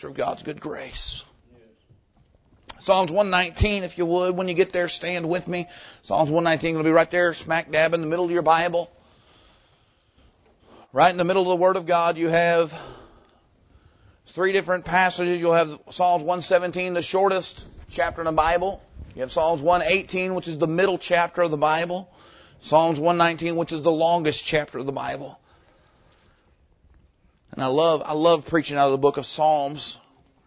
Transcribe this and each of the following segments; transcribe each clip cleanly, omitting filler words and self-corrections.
through God's good grace. Psalms 119, if you would, when you get there, stand with me. Psalms 119 will be right there, smack dab in the middle of your Bible. Right in the middle of the Word of God, you have 3 different passages. You'll have Psalms 117, the shortest chapter in the Bible. You have Psalms 118, which is the middle chapter of the Bible. Psalms 119, which is the longest chapter of the Bible. And I love preaching out of the book of Psalms.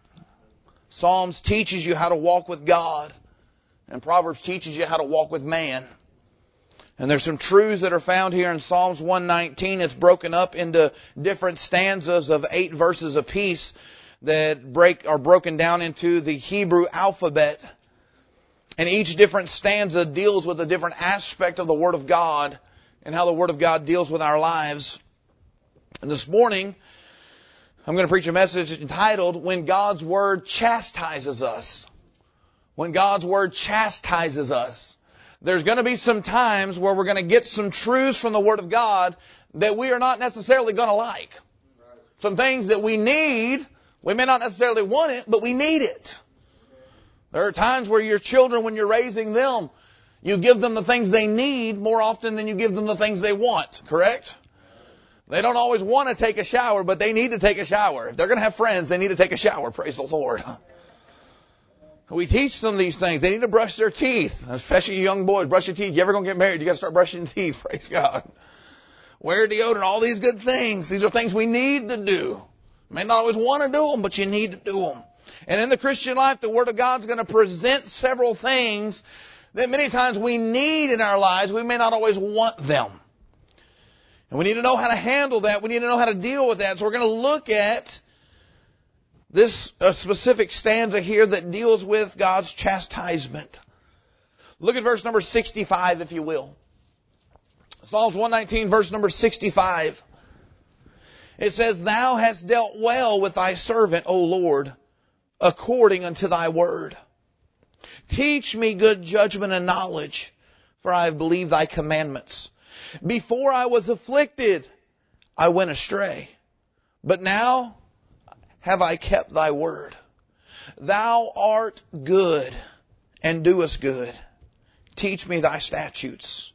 Psalms teaches you how to walk with God. And Proverbs teaches you how to walk with man. And there's some truths that are found here in Psalms 119. It's broken up into different stanzas of 8 verses apiece that are broken down into the Hebrew alphabet. And each different stanza deals with a different aspect of the Word of God and how the Word of God deals with our lives. And this morning, I'm going to preach a message entitled, When God's Word Chastises Us. When God's Word chastises us. There's going to be some times where we're going to get some truths from the Word of God that we are not necessarily going to like. Some things that we need, we may not necessarily want it, but we need it. There are times where your children, when you're raising them, you give them the things they need more often than you give them the things they want, correct? They don't always want to take a shower, but they need to take a shower. If they're going to have friends, they need to take a shower, praise the Lord. We teach them these things. They need to brush their teeth, especially young boys. Brush your teeth. You ever going to get married, you got to start brushing your teeth, praise God. Wear deodorant, all these good things. These are things we need to do. You may not always want to do them, but you need to do them. And in the Christian life, the Word of God's going to present several things that many times we need in our lives. We may not always want them. And we need to know how to handle that. We need to know how to deal with that. So we're going to look at this specific stanza here that deals with God's chastisement. Look at verse number 65, if you will. Psalms 119, verse number 65. It says, Thou hast dealt well with thy servant, O Lord, according unto thy word. Teach me good judgment and knowledge, for I have believed thy commandments. Before I was afflicted, I went astray. But now have I kept thy word. Thou art good and doest good. Teach me thy statutes.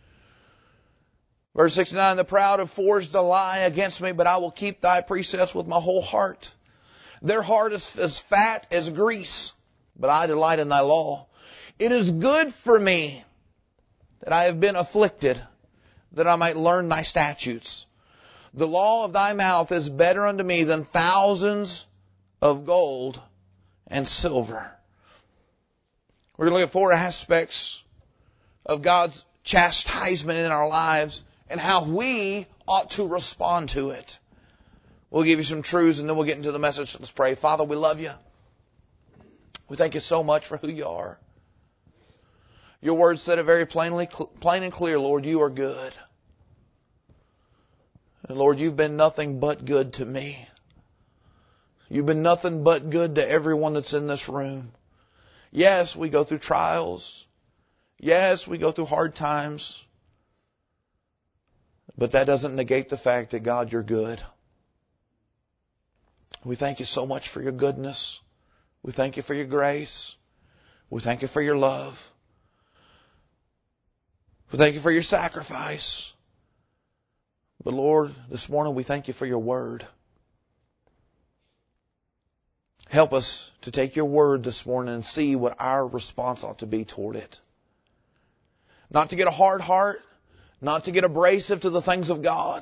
Verse 69, the proud have forged a lie against me, but I will keep thy precepts with my whole heart. Their heart is as fat as grease, but I delight in thy law. It is good for me that I have been afflicted, that I might learn thy statutes. The law of thy mouth is better unto me than thousands of gold and silver. We're going to look at 4 aspects of God's chastisement in our lives and how we ought to respond to it. We'll give you some truths and then we'll get into the message. Let's pray. Father, we love you. We thank you so much for who you are. Your word said it very plain and clear, Lord, you are good. And Lord, you've been nothing but good to me. You've been nothing but good to everyone that's in this room. Yes, we go through trials. Yes, we go through hard times. But that doesn't negate the fact that, God, you're good. We thank you so much for your goodness. We thank you for your grace. We thank you for your love. We thank you for your sacrifice. But Lord, this morning we thank you for your word. Help us to take your word this morning and see what our response ought to be toward it. Not to get a hard heart, not to get abrasive to the things of God,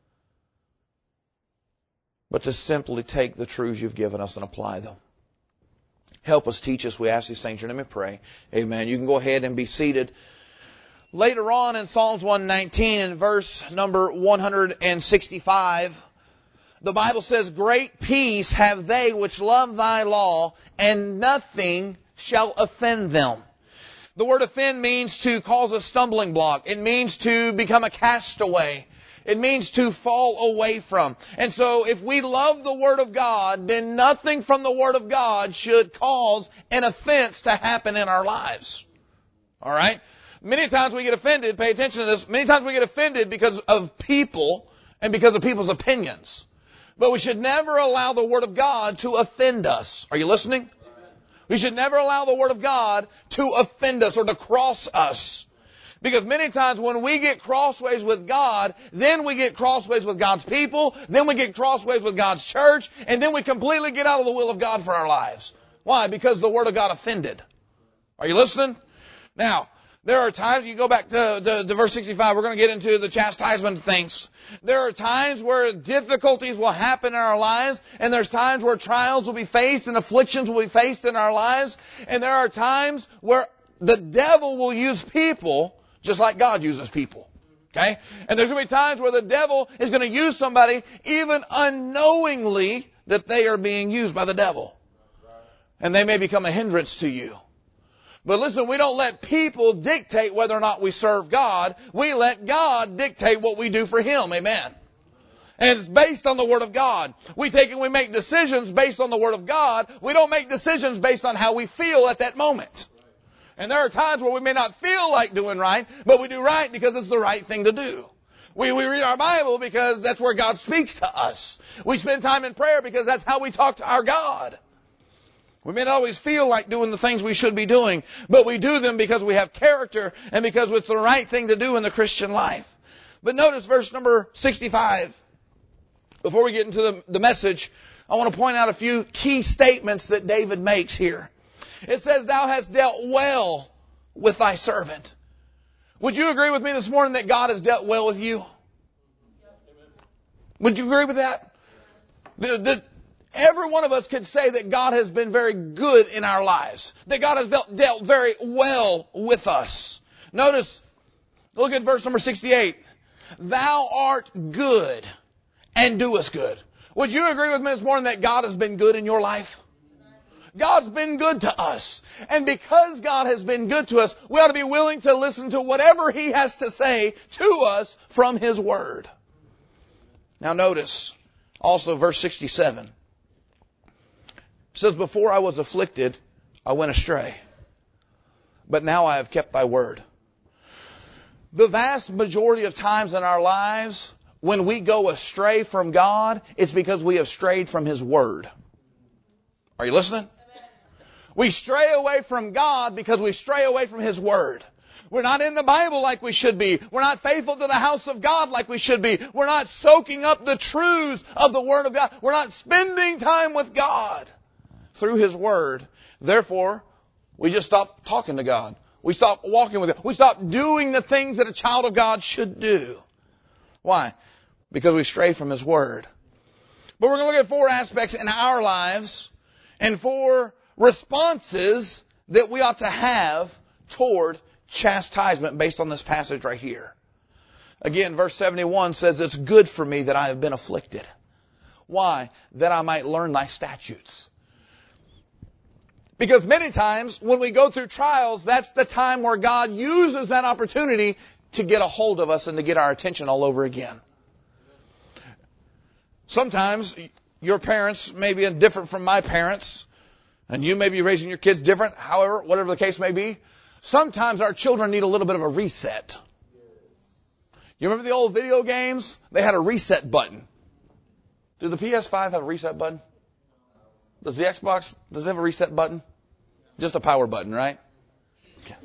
but to simply take the truths you've given us and apply them. Help us, teach us, we ask these things. Let me pray. Amen. You can go ahead and be seated. Later on in Psalms 119, in verse number 165, the Bible says, Great peace have they which love thy law, and nothing shall offend them. The word offend means to cause a stumbling block. It means to become a castaway. It means to fall away from. And so if we love the Word of God, then nothing from the Word of God should cause an offense to happen in our lives. All right? Many times we get offended, pay attention to this, many times we get offended because of people and because of people's opinions. But we should never allow the Word of God to offend us. Are you listening? We should never allow the Word of God to offend us or to cross us. Because many times when we get crossways with God, then we get crossways with God's people, then we get crossways with God's church, and then we completely get out of the will of God for our lives. Why? Because the Word of God offended. Are you listening? Now, there are times, you go back to verse 65, we're going to get into the chastisement of things. There are times where difficulties will happen in our lives, and there's times where trials will be faced and afflictions will be faced in our lives, and there are times where the devil will use people just like God uses people. Okay? And there's going to be times where the devil is going to use somebody even unknowingly that they are being used by the devil. And they may become a hindrance to you. But listen, we don't let people dictate whether or not we serve God. We let God dictate what we do for Him. Amen. And it's based on the Word of God. We make decisions based on the Word of God. We don't make decisions based on how we feel at that moment. And there are times where we may not feel like doing right, but we do right because it's the right thing to do. We read our Bible because that's where God speaks to us. We spend time in prayer because that's how we talk to our God. We may not always feel like doing the things we should be doing, but we do them because we have character and because it's the right thing to do in the Christian life. But notice verse number 65. Before we get into the message, I want to point out a few key statements that David makes here. It says, "Thou hast dealt well with thy servant." Would you agree with me this morning that God has dealt well with you? Would you agree with that? Every one of us could say that God has been very good in our lives. That God has dealt very well with us. Notice, look at verse number 68. "Thou art good and doest good." Would you agree with me this morning that God has been good in your life? God's been good to us. And because God has been good to us, we ought to be willing to listen to whatever He has to say to us from His Word. Now notice, also verse 67. It says, "Before I was afflicted, I went astray. But now I have kept thy word." The vast majority of times in our lives, when we go astray from God, it's because we have strayed from His word. Are you listening? We stray away from God because we stray away from His word. We're not in the Bible like we should be. We're not faithful to the house of God like we should be. We're not soaking up the truths of the Word of God. We're not spending time with God through His Word. Therefore, we just stop talking to God. We stop walking with God. We stop doing the things that a child of God should do. Why? Because we stray from His Word. But we're going to look at 4 aspects in our lives and 4 responses that we ought to have toward chastisement based on this passage right here. Again, verse 71 says, "It's good for me that I have been afflicted." Why? That I might learn thy statutes. Because many times when we go through trials, that's the time where God uses that opportunity to get a hold of us and to get our attention all over again. Sometimes your parents may be different from my parents, and you may be raising your kids different. However, whatever the case may be, sometimes our children need a little bit of a reset. You remember the old video games? They had a reset button. Do the PS5 have a reset button? Does the Xbox, does it have a reset button? Just a power button, right? Okay.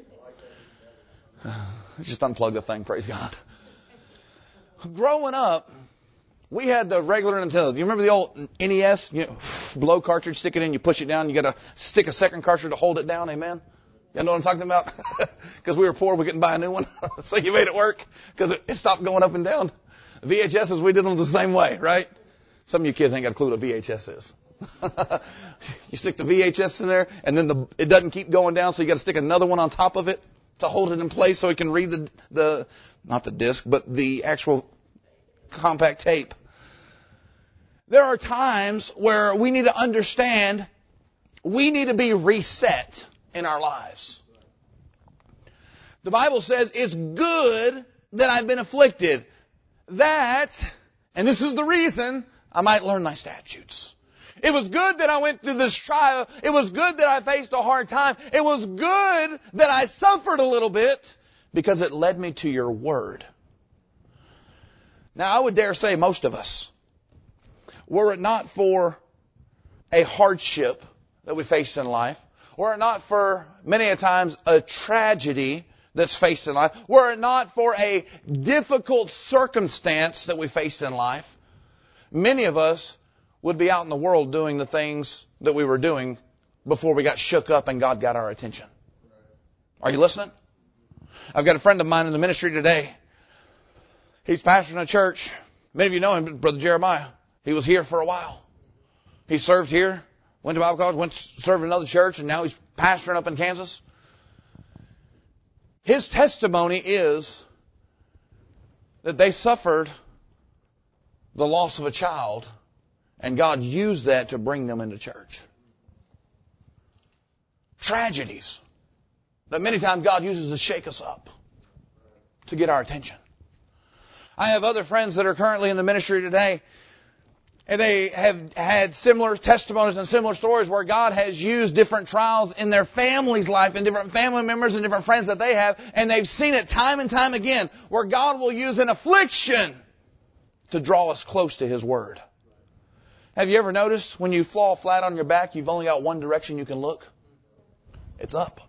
Just unplug the thing, praise God. Growing up, we had the regular Nintendo. Do you remember the old NES? You know, blow cartridge, stick it in, you push it down, you got to stick a second cartridge to hold it down, amen? You know what I'm talking about? Because we were poor, we couldn't buy a new one. So you made it work because it stopped going up and down. VHSs, we did them the same way, right? Some of you kids ain't got a clue what a VHS is. You stick the VHS in there, and then it doesn't keep going down, so you got to stick another one on top of it to hold it in place so it can read the not the disc, but the actual compact tape. There are times where we need to understand we need to be reset in our lives. The Bible says it's good that I've been afflicted. That, and this is the reason, I might learn thy statutes. It was good that I went through this trial. It was good that I faced a hard time. It was good that I suffered a little bit because it led me to your word. Now, I would dare say most of us, were it not for a hardship that we face in life, were it not for many a times a tragedy that's faced in life, were it not for a difficult circumstance that we face in life, many of us would be out in the world doing the things that we were doing before we got shook up and God got our attention. Are you listening? I've got a friend of mine in the ministry today. He's pastoring a church. Many of you know him, Brother Jeremiah. He was here for a while. He served here, went to Bible college, went to serve in another church, and now he's pastoring up in Kansas. His testimony is that they suffered the loss of a child, and God used that to bring them into church. Tragedies that many times God uses to shake us up, to get our attention. I have other friends that are currently in the ministry today, and they have had similar testimonies and similar stories where God has used different trials in their family's life and different family members and different friends that they have, and they've seen it time and time again where God will use an affliction to draw us close to His Word. Have you ever noticed when you fall flat on your back, you've only got one direction you can look? It's up.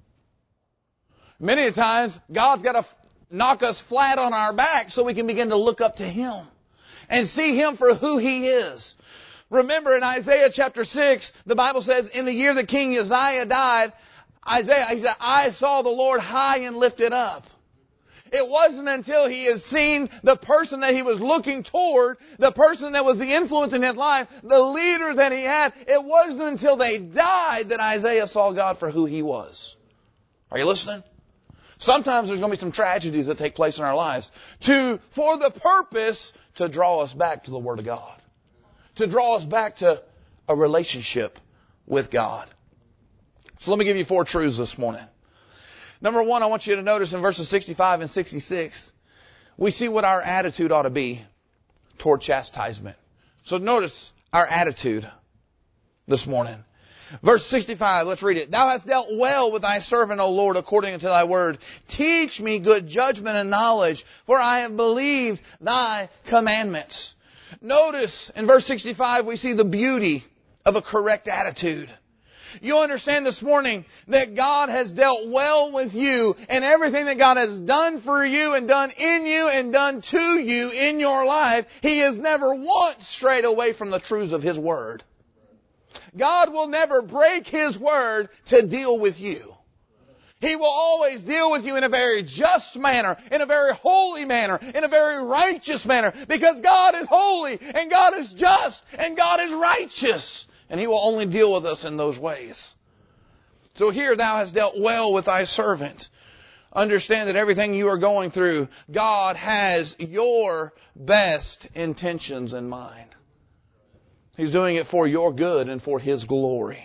Many times, God's got to knock us flat on our back so we can begin to look up to Him and see Him for who He is. Remember in Isaiah chapter 6, the Bible says, in the year that King Uzziah died, he said, I saw the Lord high and lifted up. It wasn't until he had seen the person that he was looking toward, the person that was the influence in his life, the leader that he had, it wasn't until they died that Isaiah saw God for who He was. Are you listening? Sometimes there's going to be some tragedies that take place in our lives for the purpose to draw us back to the Word of God, to draw us back to a relationship with God. So let me give you 4 truths this morning. Number 1, I want you to notice in verses 65 and 66, we see what our attitude ought to be toward chastisement. So notice our attitude this morning. Verse 65, let's read it. Thou hast dealt well with thy servant, O Lord, according to thy word. Teach me good judgment and knowledge, for I have believed thy commandments. Notice in verse 65, we see the beauty of a correct attitude. You understand this morning that God has dealt well with you, and everything that God has done for you and done in you and done to you in your life, He has never once strayed away from the truths of His Word. God will never break His Word to deal with you. He will always deal with you in a very just manner, in a very holy manner, in a very righteous manner, because God is holy and God is just and God is righteous. And He will only deal with us in those ways. So here, thou hast dealt well with thy servant. Understand that everything you are going through, God has your best intentions in mind. He's doing it for your good and for His glory.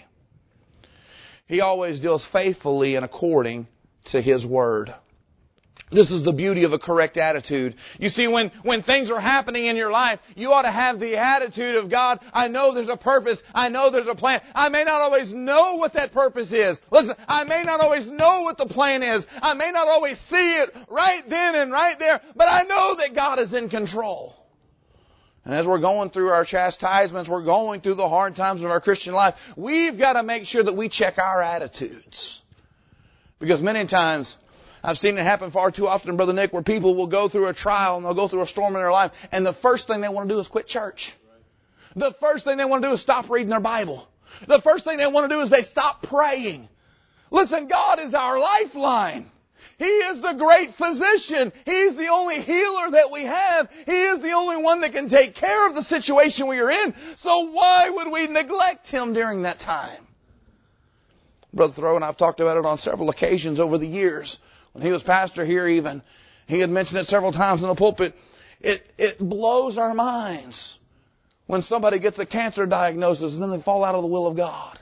He always deals faithfully and according to His Word. This is the beauty of a correct attitude. You see, when things are happening in your life, you ought to have the attitude of, God, I know there's a purpose. I know there's a plan. I may not always know what that purpose is. Listen, I may not always know what the plan is. I may not always see it right then and right there, but I know that God is in control. And as we're going through our chastisements, we're going through the hard times of our Christian life, we've got to make sure that we check our attitudes. Because many times, I've seen it happen far too often, Brother Nick, where people will go through a trial and they'll go through a storm in their life, and the first thing they want to do is quit church. The first thing they want to do is stop reading their Bible. The first thing they want to do is they stop praying. Listen, God is our lifeline. He is the great physician. He's the only healer that we have. He is the only one that can take care of the situation we are in. So why would we neglect Him during that time? Brother Thoreau and I have talked about it on several occasions over the years. When he was pastor here even, he had mentioned it several times in the pulpit. It blows our minds when somebody gets a cancer diagnosis and then they fall out of the will of God.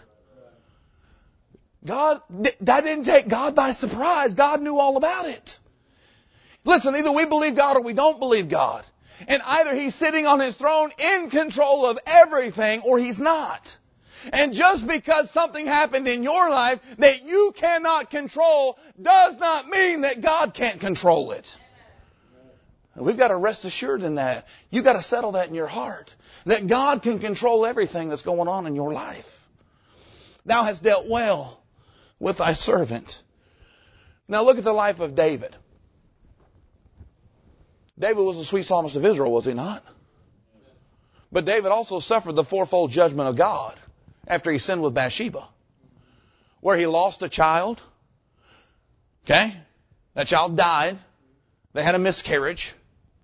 That didn't take God by surprise. God knew all about it. Listen, either we believe God or we don't believe God. And either He's sitting on His throne in control of everything or He's not. And just because something happened in your life that you cannot control does not mean that God can't control it. And we've got to rest assured in that. You've got to settle that in your heart. that God can control everything that's going on in your life. Thou hast dealt well with thy servant. Now look at the life of David. David was the sweet psalmist of Israel, was he not? But David also suffered the fourfold judgment of God after he sinned with Bathsheba, where he lost a child. Okay? That child died. They had a miscarriage.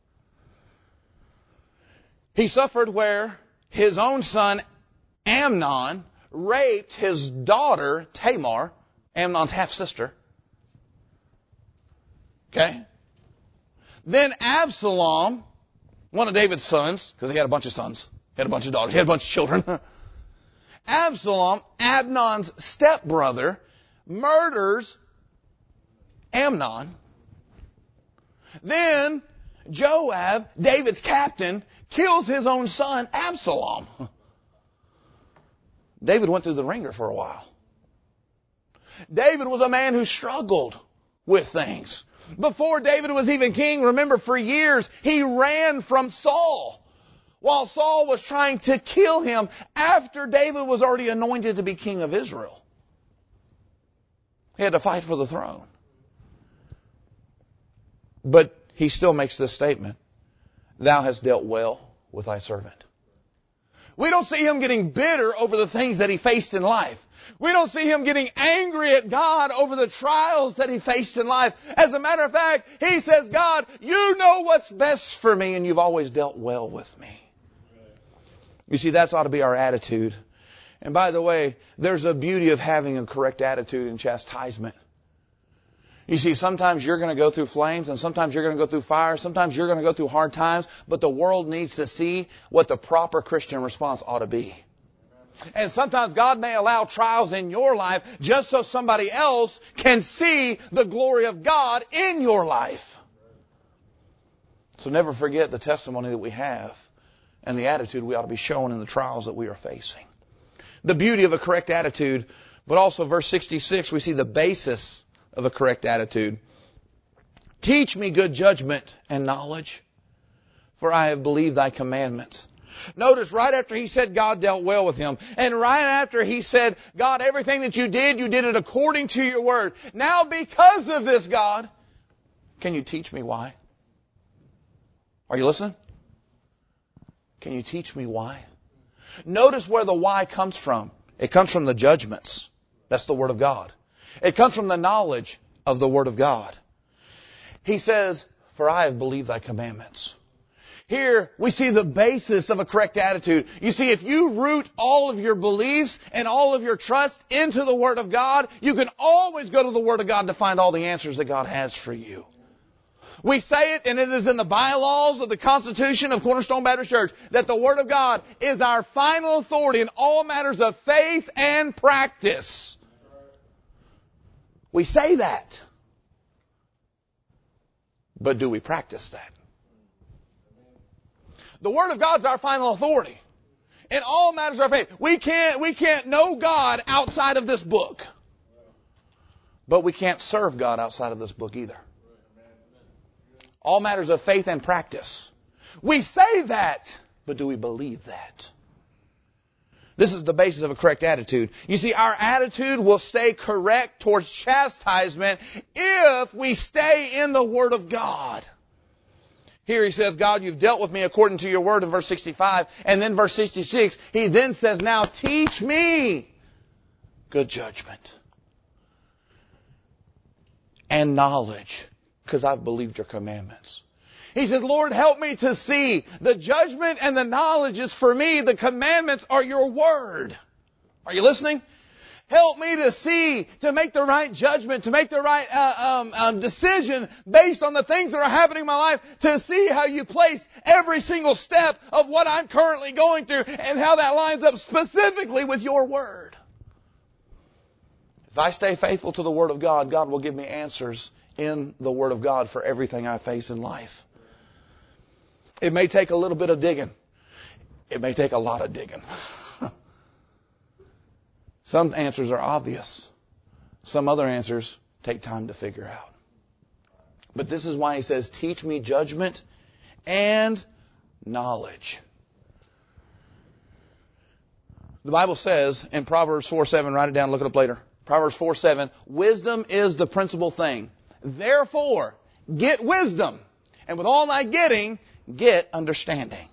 He suffered where his own son Amnon raped his daughter Tamar, Amnon's half-sister. Okay? Then Absalom, one of David's sons, because he had a bunch of sons, he had a bunch of daughters, he had a bunch of children. Absalom, Amnon's stepbrother, murders Amnon. Then Joab, David's captain, kills his own son Absalom. David went through the ringer for a while. David was a man who struggled with things. Before David was even king, remember, for years he ran from Saul while Saul was trying to kill him after David was already anointed to be king of Israel. He had to fight for the throne. But he still makes this statement, thou hast dealt well with thy servant. We don't see him getting bitter over the things that he faced in life. We don't see him getting angry at God over the trials that he faced in life. As a matter of fact, he says, God, you know what's best for me, and you've always dealt well with me. You see, that ought to be our attitude. And by the way, there's a beauty of having a correct attitude in chastisement. You see, sometimes you're going to go through flames, and sometimes you're going to go through fire, sometimes you're going to go through hard times, but the world needs to see what the proper Christian response ought to be. And sometimes God may allow trials in your life just so somebody else can see the glory of God in your life. So never forget the testimony that we have and the attitude we ought to be showing in the trials that we are facing. The beauty of a correct attitude, but also verse 66, we see the basis of a correct attitude. Teach me good judgment and knowledge, for I have believed thy commandments. Notice right after he said God dealt well with him, and right after he said, God, everything that you did it according to your word. Now because of this, God, can you teach me why? Are you listening? Can you teach me why? Notice where the why comes from. It comes from the judgments. That's the word of God. It comes from the knowledge of the word of God. He says, for I have believed thy commandments. Here we see the basis of a correct attitude. You see, if you root all of your beliefs and all of your trust into the Word of God, you can always go to the Word of God to find all the answers that God has for you. We say it, and it is in the bylaws of the Constitution of Cornerstone Baptist Church, that the Word of God is our final authority in all matters of faith and practice. We say that. But do we practice that? The Word of God's our final authority in all matters of our faith. We can't know God outside of this book. But we can't serve God outside of this book either. All matters of faith and practice. We say that, but do we believe that? This is the basis of a correct attitude. You see, our attitude will stay correct towards chastisement if we stay in the Word of God. Here he says, God, you've dealt with me according to your word in verse 65. And then verse 66, he then says, now teach me good judgment and knowledge, because I've believed your commandments. He says, Lord, help me to see the judgment and the knowledge is for me. The commandments are your word. Are you listening? Help me to see, to make the right judgment, to make the right decision based on the things that are happening in my life, to see how you place every single step of what I'm currently going through and how that lines up specifically with your word. If I stay faithful to the Word of God, God will give me answers in the Word of God for everything I face in life. It may take a little bit of digging. It may take a lot of digging. Some answers are obvious. Some other answers take time to figure out. But this is why he says, teach me judgment and knowledge. The Bible says in Proverbs 4:7, write it down, look it up later. Proverbs 4:7, wisdom is the principal thing. Therefore, get wisdom. And with all thy getting, get understanding.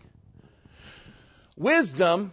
Wisdom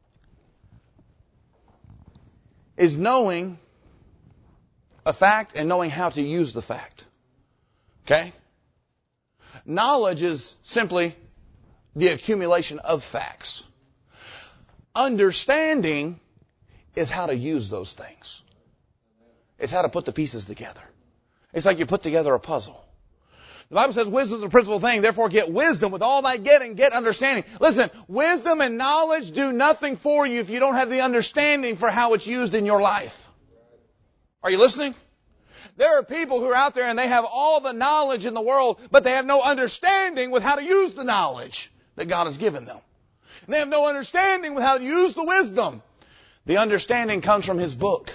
is knowing a fact and knowing how to use the fact. Okay? Knowledge is simply the accumulation of facts. Understanding is how to use those things. It's how to put the pieces together. It's like you put together a puzzle. The Bible says wisdom is the principal thing. Therefore get wisdom. With all thy getting, get understanding. Listen, wisdom and knowledge do nothing for you if you don't have the understanding for how it's used in your life. Are you listening? There are people who are out there and they have all the knowledge in the world, but they have no understanding with how to use the knowledge that God has given them. And they have no understanding with how to use the wisdom. The understanding comes from His book.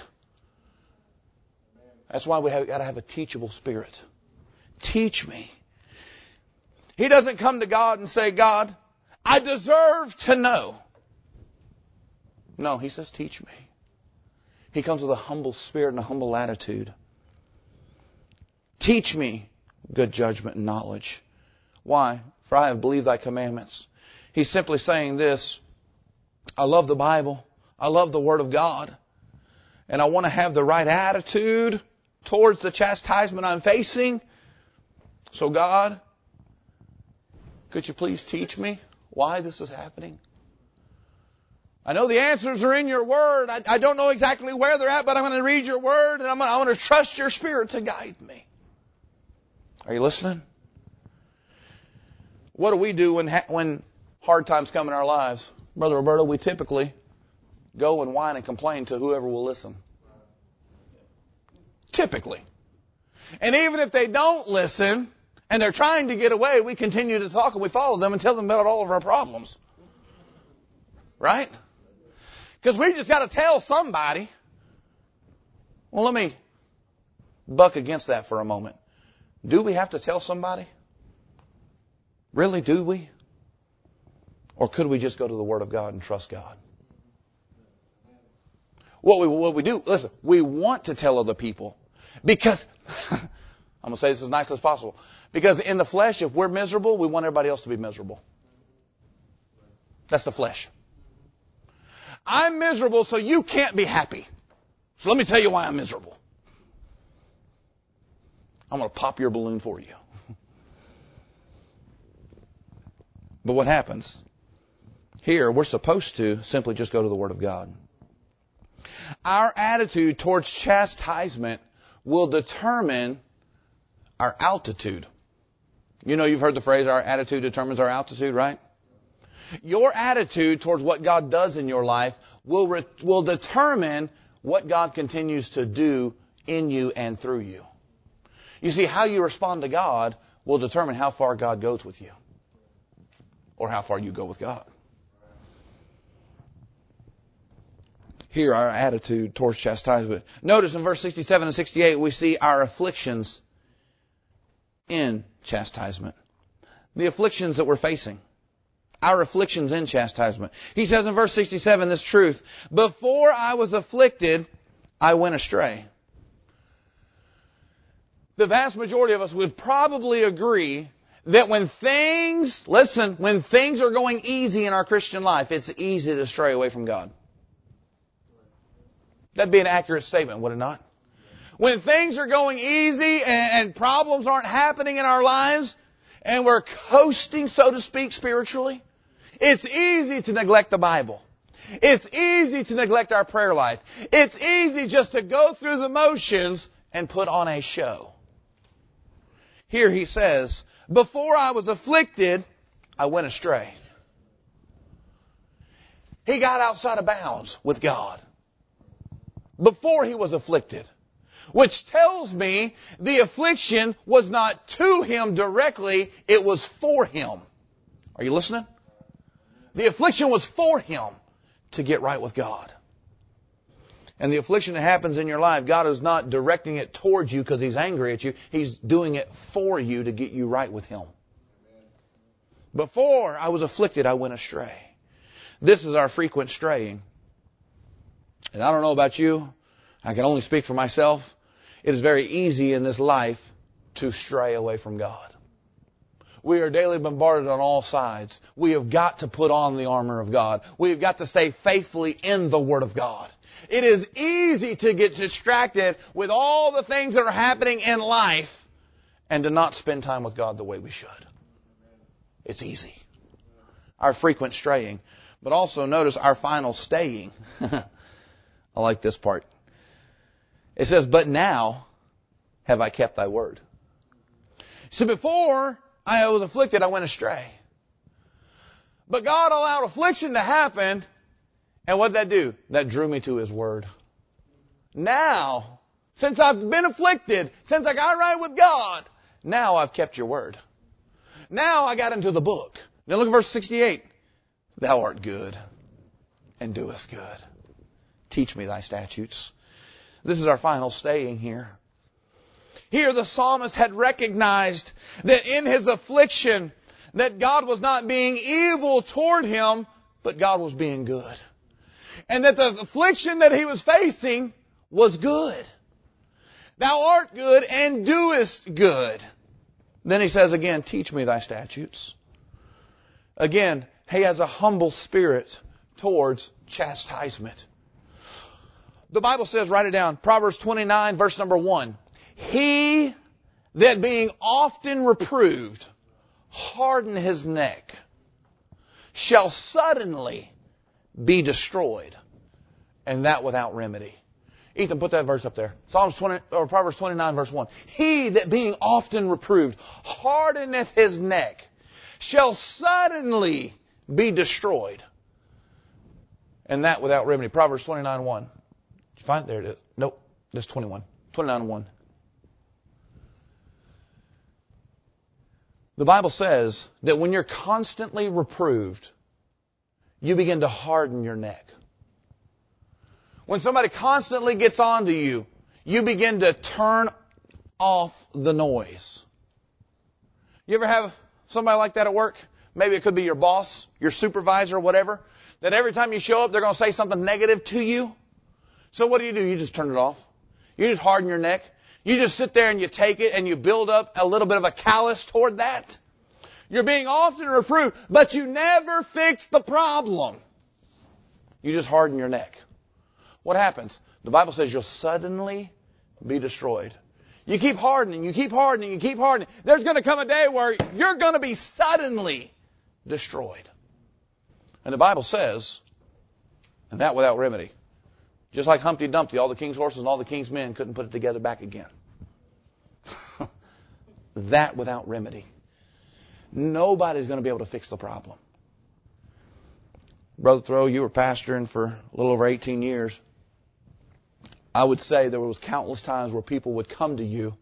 That's why we got to have a teachable spirit. Teach me. He doesn't come to God and say, God, I deserve to know. No, He says, teach me. He comes with a humble spirit and a humble attitude. Teach me good judgment and knowledge. Why? For I have believed thy commandments. He's simply saying this. I love the Bible. I love the Word of God. And I want to have the right attitude towards the chastisement I'm facing. So God, could you please teach me why this is happening? I know the answers are in your Word. I don't know exactly where they're at, but I'm going to read your Word and I want to trust your Spirit to guide me. Are you listening? What do we do when hard times come in our lives? Brother Roberto, we typically go and whine and complain to whoever will listen. Typically. And even if they don't listen and they're trying to get away, we continue to talk and we follow them and tell them about all of our problems. Right? Because we just got to tell somebody. Well, let me buck against that for a moment. Do we have to tell somebody? Really, do we? Or could we just go to the Word of God and trust God? What we do, listen, we want to tell other people because, I'm going to say this as nice as possible, because in the flesh, if we're miserable, we want everybody else to be miserable. That's the flesh. I'm miserable, so you can't be happy. So let me tell you why I'm miserable. I'm going to pop your balloon for you. But what happens? Here, we're supposed to simply just go to the Word of God. Our attitude towards chastisement will determine our altitude. You know, you've heard the phrase, our attitude determines our altitude, right? Your attitude towards what God does in your life will determine what God continues to do in you and through you. You see, how you respond to God will determine how far God goes with you. Or how far you go with God. Here, our attitude towards chastisement. Notice in verse 67 and 68, we see our afflictions in chastisement. The afflictions that we're facing. Our afflictions in chastisement. He says in verse 67 this truth. Before I was afflicted, I went astray. The vast majority of us would probably agree that when things are going easy in our Christian life, it's easy to stray away from God. That'd be an accurate statement, would it not? When things are going easy and problems aren't happening in our lives, and we're coasting, so to speak, spiritually, it's easy to neglect the Bible. It's easy to neglect our prayer life. It's easy just to go through the motions and put on a show. Here he says, before I was afflicted, I went astray. He got outside of bounds with God before he was afflicted, which tells me the affliction was not to him directly, it was for him. Are you listening? The affliction was for him to get right with God. And the affliction that happens in your life, God is not directing it towards you because He's angry at you. He's doing it for you to get you right with Him. Before I was afflicted, I went astray. This is our frequent straying. And I don't know about you. I can only speak for myself. It is very easy in this life to stray away from God. We are daily bombarded on all sides. We have got to put on the armor of God. We have got to stay faithfully in the Word of God. It is easy to get distracted with all the things that are happening in life and to not spend time with God the way we should. It's easy. Our frequent straying. But also notice our final staying. I like this part. It says, but now have I kept thy word. So before I was afflicted, I went astray. But God allowed affliction to happen. And what did that do? That drew me to His word. Now, since I've been afflicted, since I got right with God, now I've kept your word. Now I got into the book. Now look at verse 68. Thou art good and doest good. Teach me thy statutes. This is our final staying here. Here the psalmist had recognized that in his affliction that God was not being evil toward him, but God was being good. And that the affliction that he was facing was good. Thou art good and doest good. Then he says again, teach me thy statutes. Again, he has a humble spirit towards chastisement. The Bible says, write it down, Proverbs 29, verse number 1. He that being often reproved, harden his neck, shall suddenly be destroyed, and that without remedy. Ethan, put that verse up there. Proverbs 29, verse 1. He that being often reproved, hardeneth his neck, shall suddenly be destroyed, and that without remedy. Proverbs 29, 1. You find it? There it is. Nope. That's 21. 29, 1. The Bible says that when you're constantly reproved, you begin to harden your neck. When somebody constantly gets on to you, you begin to turn off the noise. You ever have somebody like that at work? Maybe it could be your boss, your supervisor, whatever, that every time you show up, they're going to say something negative to you. So what do? You just turn it off. You just harden your neck. You just sit there and you take it and you build up a little bit of a callous toward that. You're being often reproved, but you never fix the problem. You just harden your neck. What happens? The Bible says you'll suddenly be destroyed. You keep hardening, you keep hardening, you keep hardening. There's going to come a day where you're going to be suddenly destroyed. And the Bible says, and that without remedy. Just like Humpty Dumpty, all the king's horses and all the king's men couldn't put it together back again. That without remedy. Nobody's going to be able to fix the problem. Brother Thoreau, you were pastoring for a little over 18 years. I would say there was countless times where people would come to you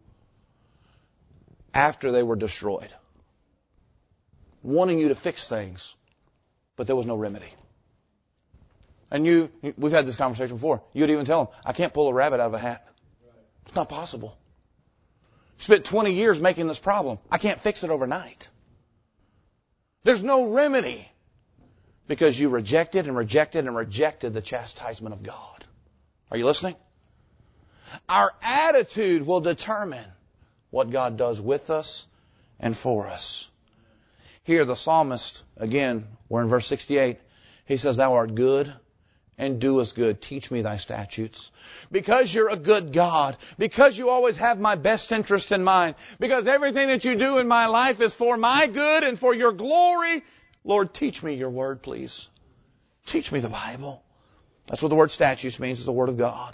after they were destroyed, wanting you to fix things, but there was no remedy. And we've had this conversation before. You'd even tell them, I can't pull a rabbit out of a hat. It's not possible. Spent 20 years making this problem. I can't fix it overnight. There's no remedy because you rejected and rejected and rejected the chastisement of God. Are you listening? Our attitude will determine what God does with us and for us. Here the psalmist, again, we're in verse 68, he says, Thou art good and doest good. Teach me thy statutes. Because you're a good God. Because you always have my best interest in mind. Because everything that you do in my life is for my good and for your glory. Lord, teach me your word, please. Teach me the Bible. That's what the word statutes means, is the word of God.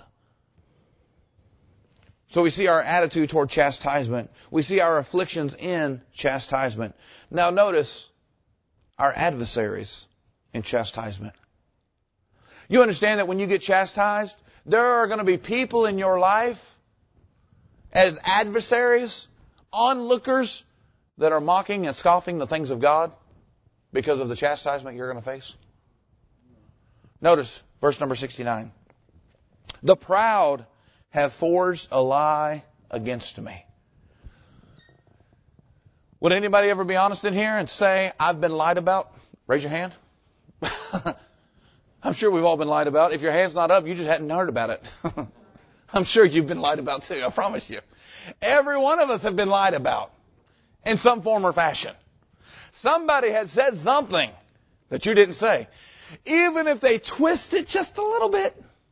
So we see our attitude toward chastisement. We see our afflictions in chastisement. Now notice our adversaries in chastisement. You understand that when you get chastised, there are going to be people in your life as adversaries, onlookers, that are mocking and scoffing the things of God because of the chastisement you're going to face. Notice verse number 69. The proud have forged a lie against me. Would anybody ever be honest in here and say, I've been lied about? Raise your hand. I'm sure we've all been lied about. If your hand's not up, you just hadn't heard about it. I'm sure you've been lied about too, I promise you. Every one of us have been lied about in some form or fashion. Somebody had said something that you didn't say. Even if they twist it just a little bit,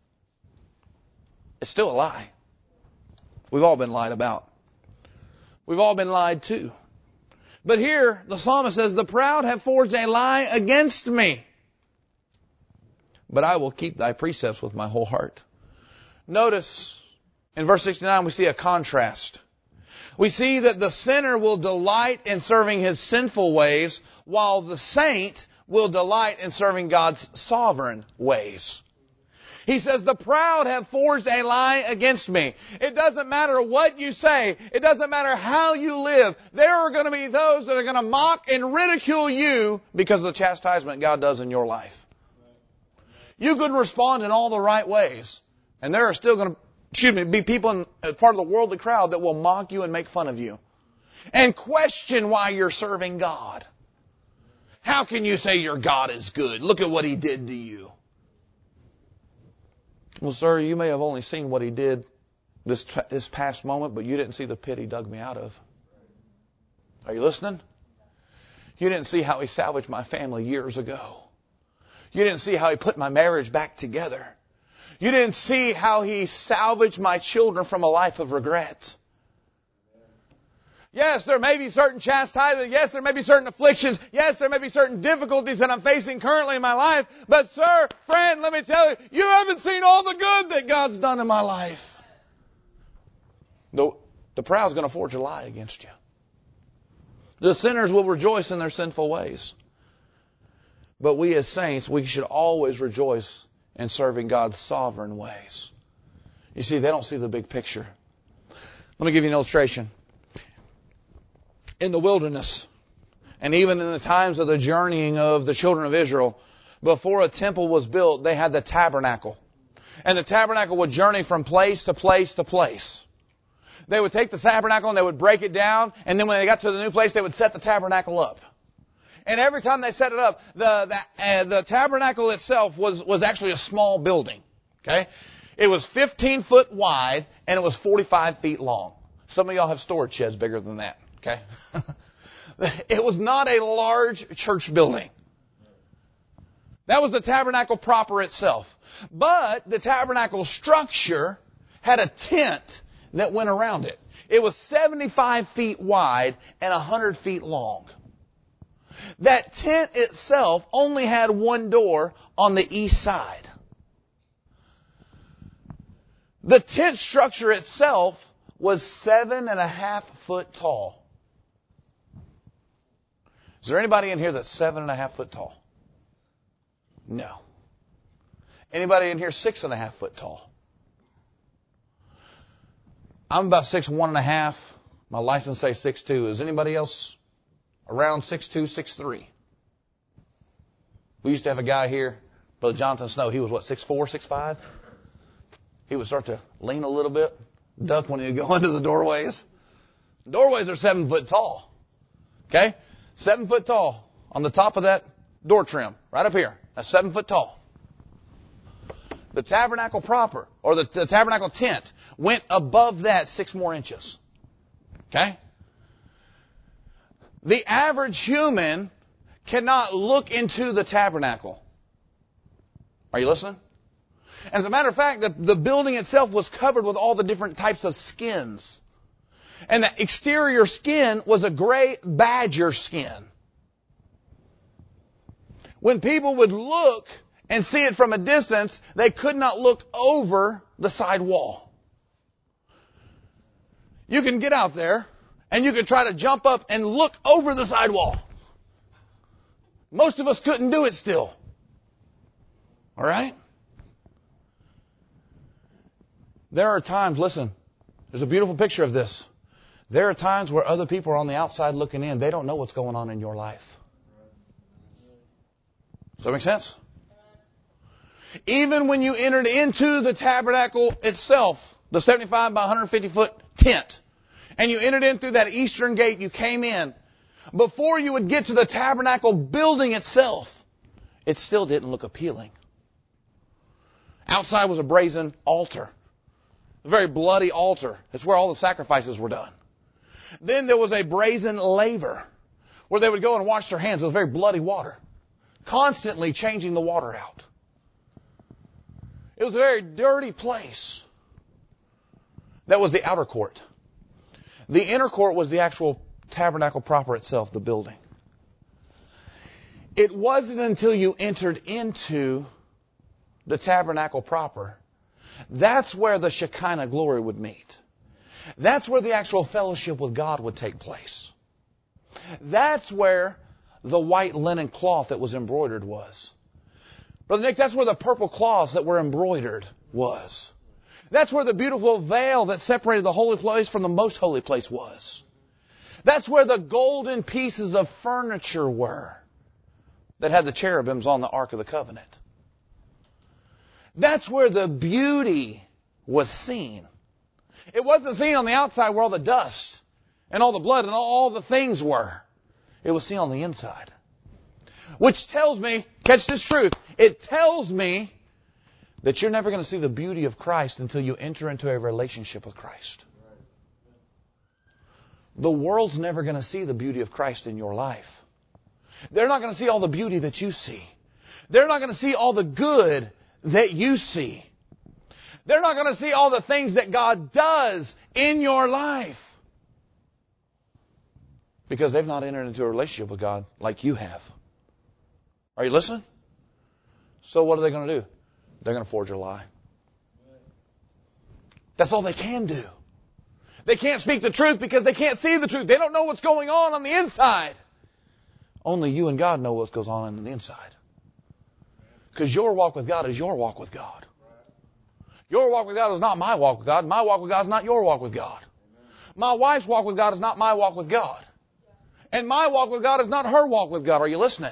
it's still a lie. We've all been lied about. We've all been lied to. But here, the psalmist says, the proud have forged a lie against me, but I will keep thy precepts with my whole heart. Notice, in verse 69, we see a contrast. We see that the sinner will delight in serving his sinful ways, while the saint will delight in serving God's sovereign ways. He says, the proud have forged a lie against me. It doesn't matter what you say. It doesn't matter how you live. There are going to be those that are going to mock and ridicule you because of the chastisement God does in your life. You could respond in all the right ways, and there are still going to be people in part of the worldly crowd that will mock you and make fun of you and question why you're serving God. How can you say your God is good? Look at what He did to you. Well, sir, you may have only seen what He did this past moment, but you didn't see the pit He dug me out of. Are you listening? You didn't see how He salvaged my family years ago. You didn't see how He put my marriage back together. You didn't see how He salvaged my children from a life of regret. Yes, there may be certain chastisement. Yes, there may be certain afflictions. Yes, there may be certain difficulties that I'm facing currently in my life. But sir, friend, let me tell you, you haven't seen all the good that God's done in my life. The proud's going to forge a lie against you. The sinners will rejoice in their sinful ways. But we as saints, we should always rejoice in serving God's sovereign ways. You see, they don't see the big picture. Let me give you an illustration. In the wilderness, and even in the times of the journeying of the children of Israel, before a temple was built, they had the tabernacle. And the tabernacle would journey from place to place to place. They would take the tabernacle and they would break it down, and then when they got to the new place, they would set the tabernacle up. And every time they set it up, the tabernacle itself was actually a small building. Okay? It was 15 foot wide, and it was 45 feet long. Some of y'all have storage sheds bigger than that. Okay? It was not a large church building. That was the tabernacle proper itself. But the tabernacle structure had a tent that went around it. It was 75 feet wide and 100 feet long. That tent itself only had one door on the east side. The tent structure itself was 7.5 foot tall. Is there anybody in here that's 7.5 foot tall? No. Anybody in here 6.5 foot tall? I'm about 6'1.5". My license says 6'2". Is anybody else around 6'2", 6'3"? We used to have a guy here, Brother Jonathan Snow. He was what, 6'4", 6'5"? He would start to lean a little bit, duck when he'd go into the doorways. Doorways are 7 foot tall. Okay? 7 foot tall on the top of that door trim, right up here. That's 7 foot tall. The tabernacle proper, or the tabernacle tent, went above that 6 more inches. Okay? The average human cannot look into the tabernacle. Are you listening? As a matter of fact, the building itself was covered with all the different types of skins. And the exterior skin was a gray badger skin. When people would look and see it from a distance, they could not look over the side wall. You can get out there and you can try to jump up and look over the side wall. Most of us couldn't do it still. All right? There are times, listen, there's a beautiful picture of this. There are times where other people are on the outside looking in. They don't know what's going on in your life. Does that make sense? Even when you entered into the tabernacle itself, the 75 by 150 foot tent, and you entered in through that eastern gate, you came in. Before you would get to the tabernacle building itself, it still didn't look appealing. Outside was a brazen altar. A very bloody altar. It's where all the sacrifices were done. Then there was a brazen laver where they would go and wash their hands with very bloody water, constantly changing the water out. It was a very dirty place. That was the outer court. The inner court was the actual tabernacle proper itself, the building. It wasn't until you entered into the tabernacle proper, that's where the Shekinah glory would meet. That's where the actual fellowship with God would take place. That's where the white linen cloth that was embroidered was. Brother Nick, that's where the purple cloths that were embroidered was. That's where the beautiful veil that separated the holy place from the most holy place was. That's where the golden pieces of furniture were that had the cherubims on the Ark of the Covenant. That's where the beauty was seen. It wasn't seen on the outside where all the dust and all the blood and all the things were. It was seen on the inside. Which tells me, catch this truth, it tells me that you're never going to see the beauty of Christ until you enter into a relationship with Christ. The world's never going to see the beauty of Christ in your life. They're not going to see all the beauty that you see. They're not going to see all the good that you see. They're not going to see all the things that God does in your life. Because they've not entered into a relationship with God like you have. Are you listening? So what are they going to do? They're going to forge a lie. That's all they can do. They can't speak the truth because they can't see the truth. They don't know what's going on the inside. Only you and God know what goes on the inside. Because your walk with God is your walk with God. Your walk with God is not my walk with God. My walk with God is not your walk with God. My wife's walk with God is not my walk with God. And my walk with God is not her walk with God. Are you listening?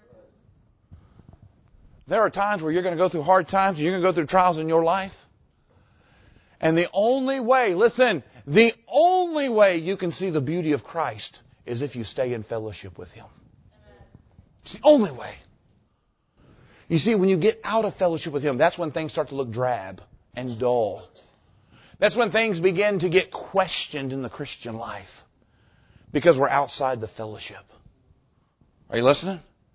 There are times where you're going to go through hard times. You're going to go through trials in your life. And the only way, listen, the only way you can see the beauty of Christ is if you stay in fellowship with Him. It's the only way. You see, when you get out of fellowship with Him, that's when things start to look drab and dull. That's when things begin to get questioned in the Christian life. Because we're outside the fellowship. Are you listening?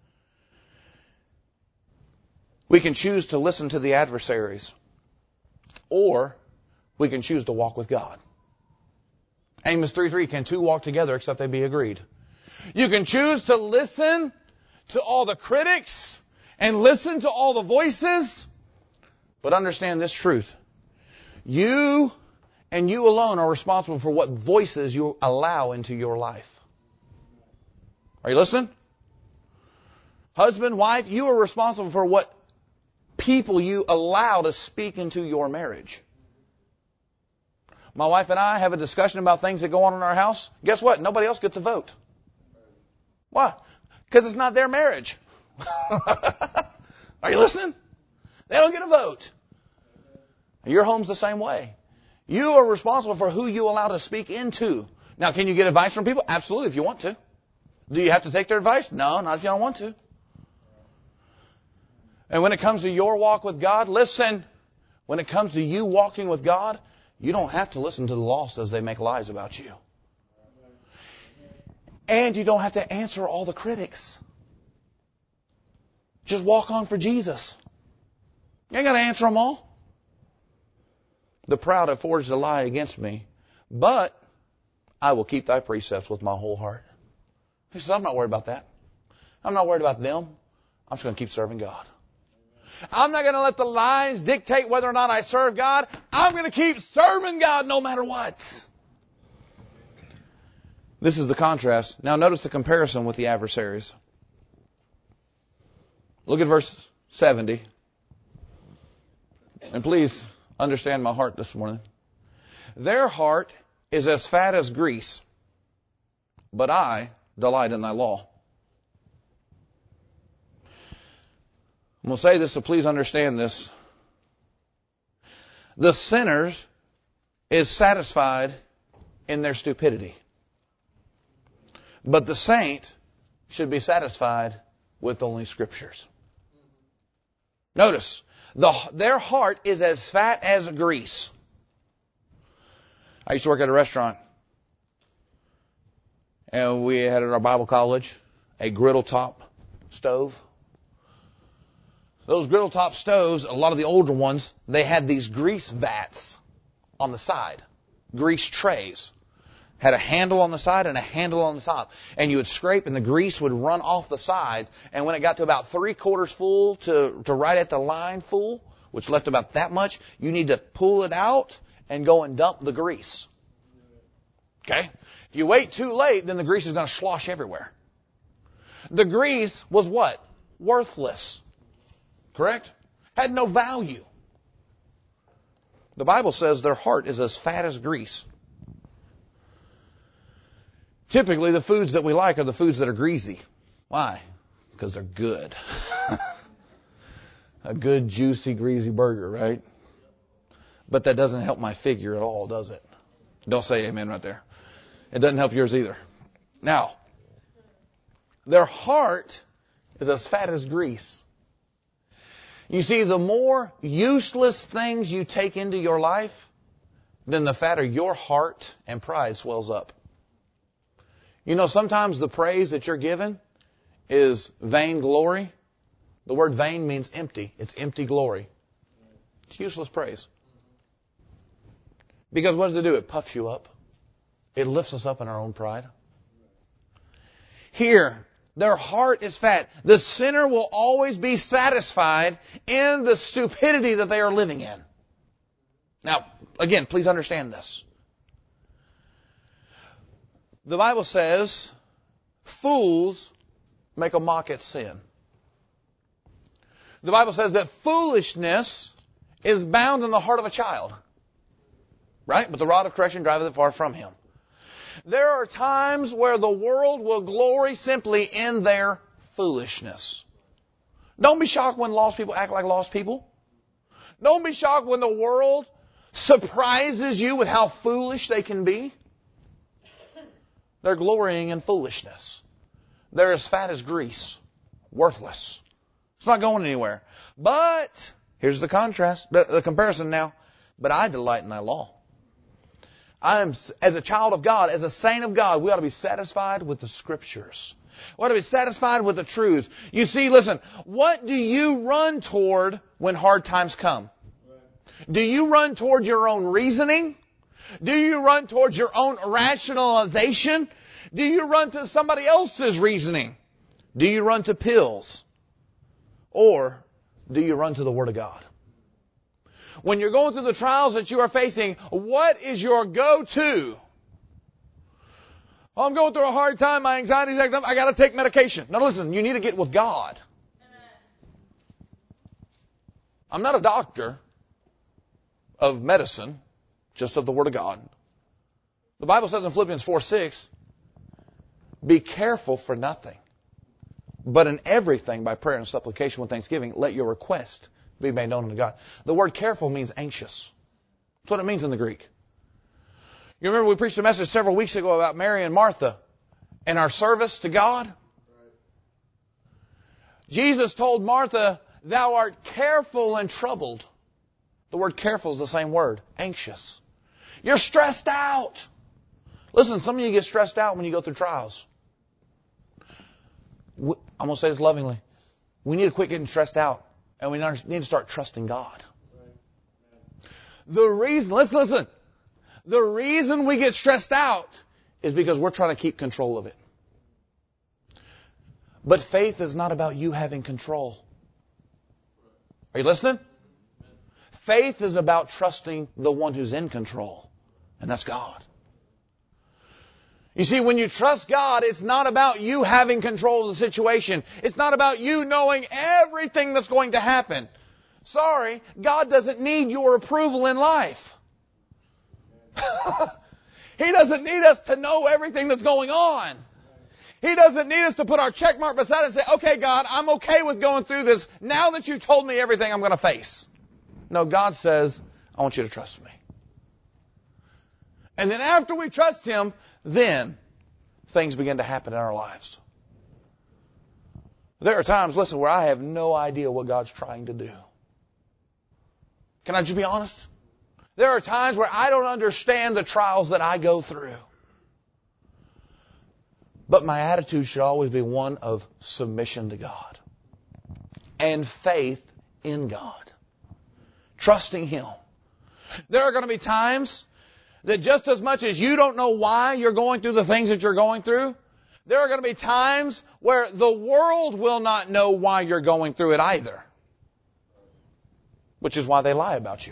We can choose to listen to the adversaries. Or we can choose to walk with God. Amos 3:3, can two walk together except they be agreed? You can choose to listen to all the critics and listen to all the voices. But understand this truth. You and you alone are responsible for what voices you allow into your life. Are you listening? Husband, wife, you are responsible for what people you allow to speak into your marriage. My wife and I have a discussion about things that go on in our house. Guess what? Nobody else gets a vote. Why? Because it's not their marriage. Are you listening? They don't get a vote. Your home's the same way. You are responsible for who you allow to speak into. Now, can you get advice from people? Absolutely, if you want to. Do you have to take their advice? No, not if you don't want to. And when it comes to your walk with God, listen, when it comes to you walking with God, you don't have to listen to the lost as they make lies about you. And you don't have to answer all the critics. Just walk on for Jesus. You ain't got to answer them all. The proud have forged a lie against me, but I will keep thy precepts with my whole heart. He says, I'm not worried about that. I'm not worried about them. I'm just going to keep serving God. I'm not going to let the lies dictate whether or not I serve God. I'm going to keep serving God no matter what. This is the contrast. Now notice the comparison with the adversaries. Look at verse 70. And please understand my heart this morning. Their heart is as fat as grease, but I delight in thy law. I'm going to say this, so please understand this. The sinner is satisfied in their stupidity. But the saint should be satisfied with only Scriptures. Notice, Their heart is as fat as grease. I used to work at a restaurant. And we had at our Bible college a griddle top stove. Those griddle top stoves, a lot of the older ones, they had these grease vats on the side. Grease trays. Had a handle on the side and a handle on the top. And you would scrape and the grease would run off the sides. And when it got to about 3/4 full to right at the line full, which left about that much, you need to pull it out and go and dump the grease. Okay? If you wait too late, then the grease is going to slosh everywhere. The grease was what? Worthless. Correct? Had no value. The Bible says their heart is as fat as grease. Typically, the foods that we like are the foods that are greasy. Why? Because they're good. A good, juicy, greasy burger, right? But that doesn't help my figure at all, does it? Don't say amen right there. It doesn't help yours either. Now, their heart is as fat as grease. You see, the more useless things you take into your life, then the fatter your heart and pride swells up. You know, sometimes the praise that you're given is vain glory. The word vain means empty. It's empty glory. It's useless praise. Because what does it do? It puffs you up. It lifts us up in our own pride. Here, their heart is fat. The sinner will always be satisfied in the stupidity that they are living in. Now, again, please understand this. The Bible says, fools make a mock at sin. The Bible says that foolishness is bound in the heart of a child. Right? But the rod of correction driveth it far from him. There are times where the world will glory simply in their foolishness. Don't be shocked when lost people act like lost people. Don't be shocked when the world surprises you with how foolish they can be. They're glorying in foolishness. They're as fat as grease. Worthless. It's not going anywhere. But, here's the contrast, the comparison now. But I delight in thy law. As a child of God, as a saint of God, we ought to be satisfied with the Scriptures. We ought to be satisfied with the truths. You see, listen, what do you run toward when hard times come? Do you run toward your own reasoning? Do you run towards your own rationalization? Do you run to somebody else's reasoning? Do you run to pills? Or do you run to the Word of God? When you're going through the trials that you are facing, what is your go-to? Oh, I'm going through a hard time, my anxiety's acting up, I got to take medication. No, listen, you need to get with God. I'm not a doctor of medicine, just of the Word of God. The Bible says in Philippians 4:6, be careful for nothing, but in everything by prayer and supplication with thanksgiving, let your request be made known unto God. The word careful means anxious. That's what it means in the Greek. You remember we preached a message several weeks ago about Mary and Martha and our service to God? Jesus told Martha, thou art careful and troubled. The word careful is the same word, anxious. You're stressed out. Listen, some of you get stressed out when you go through trials. I'm going to say this lovingly. We need to quit getting stressed out. And we need to start trusting God. The reason, listen. The reason we get stressed out is because we're trying to keep control of it. But faith is not about you having control. Are you listening? Faith is about trusting the one who's in control. And that's God. You see, when you trust God, it's not about you having control of the situation. It's not about you knowing everything that's going to happen. Sorry, God doesn't need your approval in life. He doesn't need us to know everything that's going on. He doesn't need us to put our check mark beside it and say, okay, God, I'm okay with going through this now that you told me everything I'm going to face. No, God says, I want you to trust me. And then after we trust Him, then things begin to happen in our lives. There are times, listen, where I have no idea what God's trying to do. Can I just be honest? There are times where I don't understand the trials that I go through. But my attitude should always be one of submission to God and faith in God. Trusting Him. There are going to be times that just as much as you don't know why you're going through the things that you're going through, there are going to be times where the world will not know why you're going through it either. Which is why they lie about you.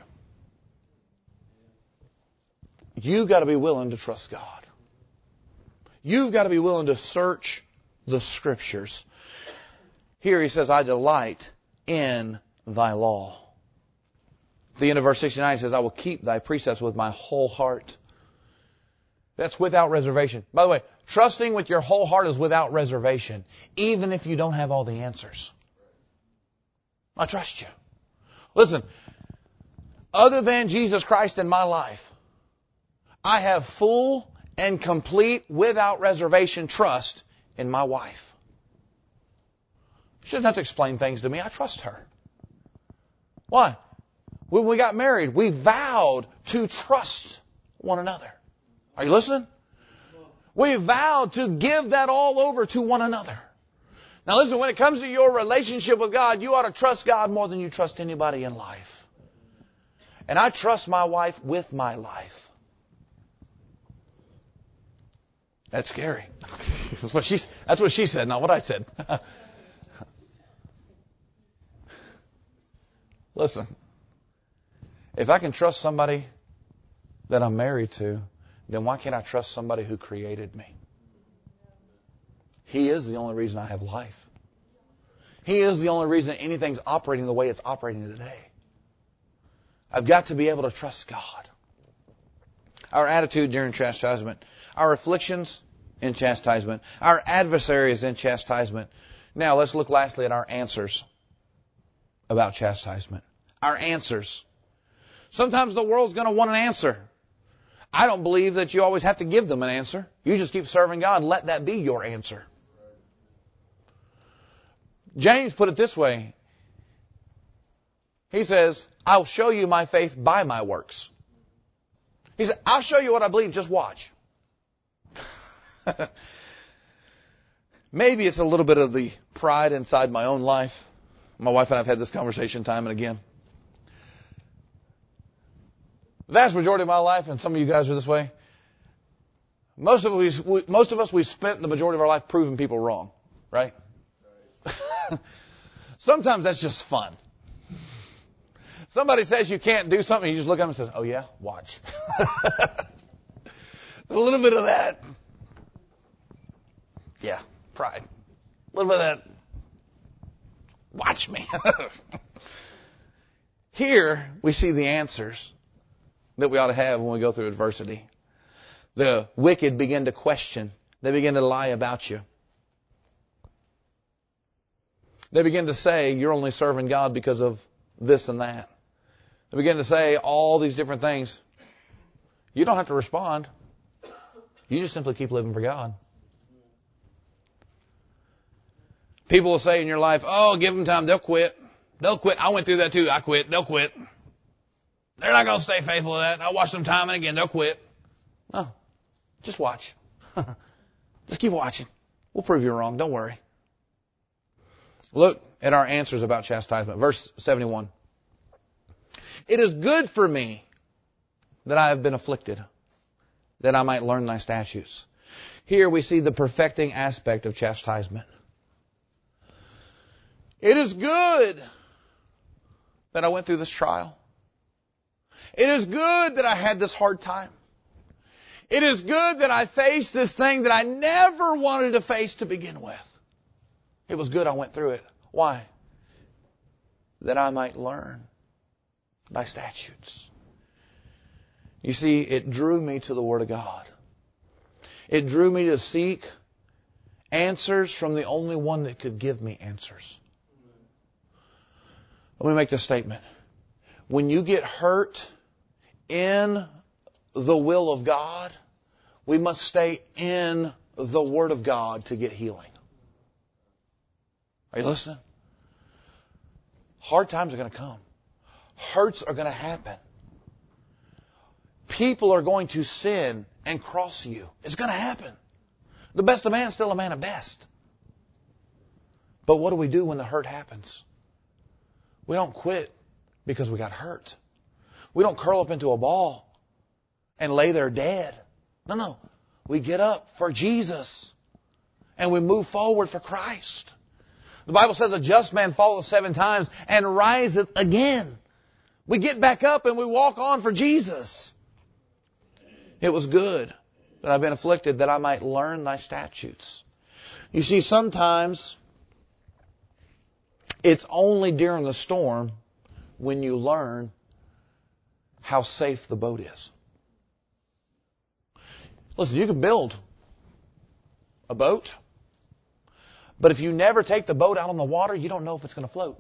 You've got to be willing to trust God. You've got to be willing to search the Scriptures. Here he says, I delight in thy law. At the end of verse 69 he says, I will keep thy precepts with my whole heart. That's without reservation. By the way, trusting with your whole heart is without reservation, even if you don't have all the answers. I trust you. Listen, other than Jesus Christ in my life, I have full and complete, without reservation, trust in my wife. She doesn't have to explain things to me. I trust her. Why? When we got married, we vowed to trust one another. Are you listening? We vowed to give that all over to one another. Now listen, when it comes to your relationship with God, you ought to trust God more than you trust anybody in life. And I trust my wife with my life. That's scary. That's what she said, not what I said. Listen, if I can trust somebody that I'm married to, then why can't I trust somebody who created me? He is the only reason I have life. He is the only reason anything's operating the way it's operating today. I've got to be able to trust God. Our attitude during chastisement. Our afflictions in chastisement. Our adversaries in chastisement. Now let's look lastly at our answers about chastisement. Our answers. Sometimes the world's going to want an answer. I don't believe that you always have to give them an answer. You just keep serving God and let that be your answer. James put it this way. He says, I'll show you my faith by my works. He said, I'll show you what I believe, just watch. Maybe it's a little bit of the pride inside my own life. My wife and I have had this conversation time and again. The vast majority of my life, and some of you guys are this way, most of us, we've spent the majority of our life proving people wrong, right? Sometimes that's just fun. Somebody says you can't do something, you just look at them and say, oh yeah, watch. A little bit of that. Yeah, pride. A little bit of that. Watch me. Here we see the answers that we ought to have when we go through adversity. The wicked begin to question. They begin to lie about you. They begin to say you're only serving God because of this and that. They begin to say all these different things. You don't have to respond. You just simply keep living for God. People will say in your life, oh, give them time, they'll quit. They'll quit. I went through that too. I quit. They'll quit. They're not going to stay faithful to that. I watch them time and again. They'll quit. No. Just watch. Just keep watching. We'll prove you wrong. Don't worry. Look at our answers about chastisement. Verse 71. It is good for me that I have been afflicted, that I might learn thy statutes. Here we see the perfecting aspect of chastisement. It is good that I went through this trial. It is good that I had this hard time. It is good that I faced this thing that I never wanted to face to begin with. It was good I went through it. Why? That I might learn thy statutes. You see, it drew me to the Word of God. It drew me to seek answers from the only one that could give me answers. Let me make this statement. When you get hurt in the will of God, we must stay in the Word of God to get healing. Are you listening? Hard times are going to come. Hurts are going to happen. People are going to sin and cross you. It's going to happen. The best of man is still a man at best. But what do we do when the hurt happens? We don't quit because we got hurt. We don't curl up into a ball and lay there dead. No. We get up for Jesus and we move forward for Christ. The Bible says a just man falleth 7 times and riseth again. We get back up and we walk on for Jesus. It was good that I've been afflicted that I might learn thy statutes. You see, sometimes it's only during the storm when you learn how safe the boat is. Listen, you can build a boat, but if you never take the boat out on the water, you don't know if it's going to float.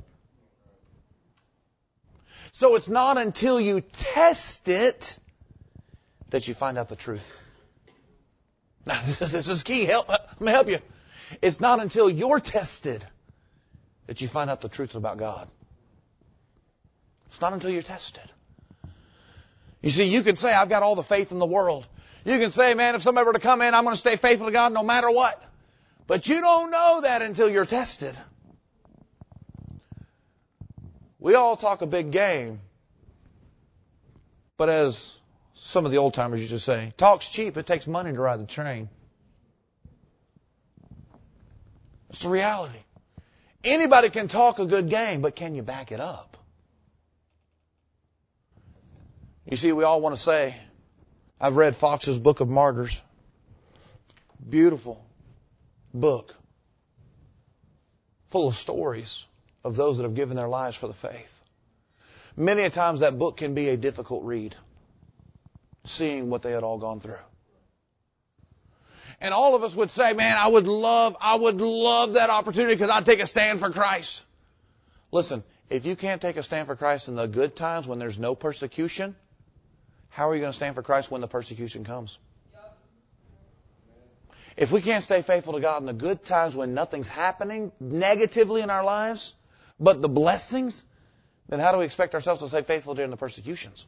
So it's not until you test it that you find out the truth. Now, this is key. Let me help you. It's not until you're tested that you find out the truth about God. It's not until you're tested. You see, you can say, I've got all the faith in the world. You can say, man, if somebody were to come in, I'm going to stay faithful to God no matter what. But you don't know that until you're tested. We all talk a big game. But as some of the old timers used to say, talk's cheap, it takes money to ride the train. It's the reality. Anybody can talk a good game, but can you back it up? You see, we all want to say, I've read Fox's Book of Martyrs. Beautiful book. Full of stories of those that have given their lives for the faith. Many a times that book can be a difficult read, seeing what they had all gone through. And all of us would say, man, I would love that opportunity because I'd take a stand for Christ. Listen, if you can't take a stand for Christ in the good times when there's no persecution, how are you going to stand for Christ when the persecution comes? If we can't stay faithful to God in the good times when nothing's happening negatively in our lives, but the blessings, then how do we expect ourselves to stay faithful during the persecutions?